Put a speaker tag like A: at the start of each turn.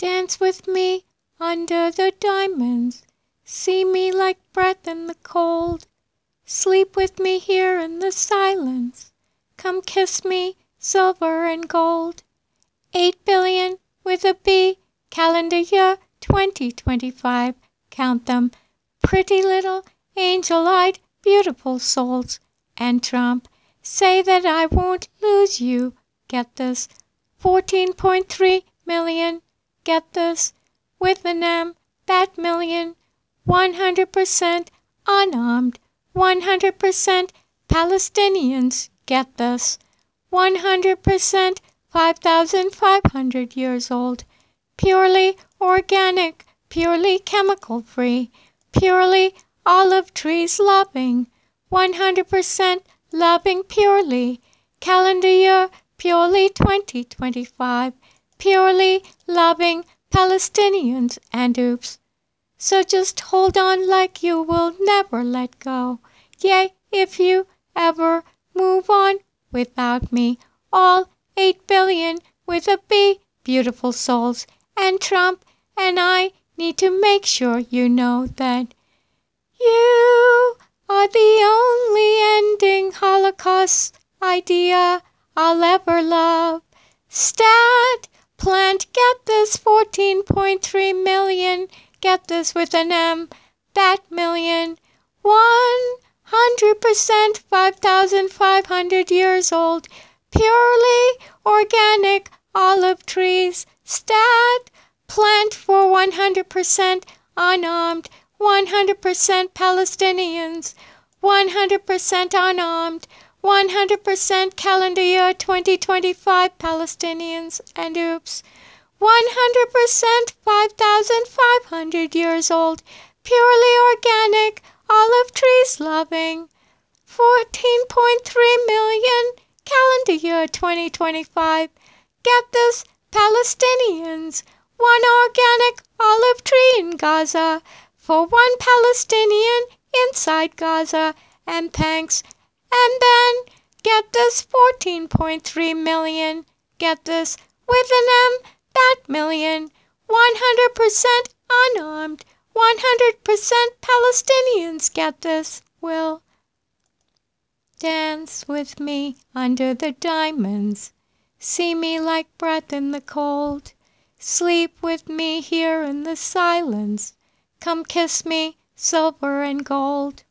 A: Dance with me under the diamonds. See me like breath in the cold. Sleep with me here in the silence. Come kiss me, silver and gold. 8 billion with a B, calendar year 2025. Count them, pretty little angel-eyed beautiful souls. And Trump, say that I won't lose you. Get this, 14.3 million. Get this, with an M, that million. 100% unarmed, 100% Palestinians. Get this, 100% 5,500 years old, purely organic, purely chemical free, purely olive trees loving, 100% loving purely, calendar year purely 2025, purely loving Palestinians and oops. So just hold on like you will never let go. Yea, if you ever move on without me, all 8 billion with a B beautiful souls and Trump and I need to make sure you know that you are the only ending Holocaust idea I'll ever love. Stat, plant, get this 14.3 million, get this with an M, that million. 100% 5,500 years old, purely organic olive trees. Stat, plant for 100% unarmed, 100% Palestinians, 100% unarmed, 100% calendar year 2025 Palestinians and oops. 100% 5,500 years old, purely organic, olive trees loving. 14.3 million, calendar year 2025. Get this, Palestinians. One organic olive tree in Gaza for one Palestinian inside Gaza. And thanks. And then get this 14.3 million. Get this with an M, that million. 100% unarmed. 100% Palestinians. Get this, will dance with me under the diamonds. See me like breath in the cold. Sleep with me here in the silence. Come kiss me, silver and gold.